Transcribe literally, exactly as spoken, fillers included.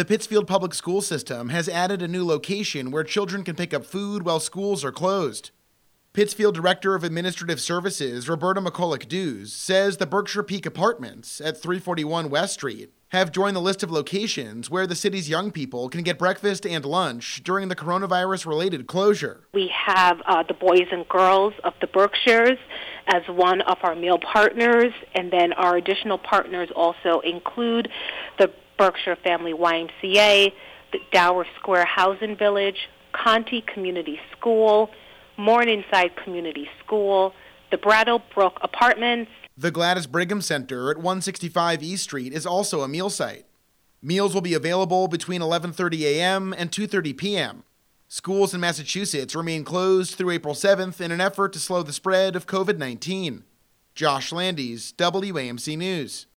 The Pittsfield Public School System has added a new location where children can pick up food while schools are closed. Pittsfield Director of Administrative Services, Roberta McCulloch-Dews, says the Berkshire Peak Apartments at three forty-one West Street have joined the list of locations where the city's young people can get breakfast and lunch during the coronavirus-related closure. We have uh, the Boys and Girls of the Berkshires as one of our meal partners, and then our additional partners also include the Berkshire Family Y M C A, the Dower Square Housing Village, Conti Community School, Morningside Community School, the Brattle Brook Apartments. The Gladys Brigham Center at one sixty-five East Street is also a meal site. Meals will be available between eleven thirty a.m. and two thirty p.m. Schools in Massachusetts remain closed through April seventh in an effort to slow the spread of covid nineteen. Josh Landis, W A M C News.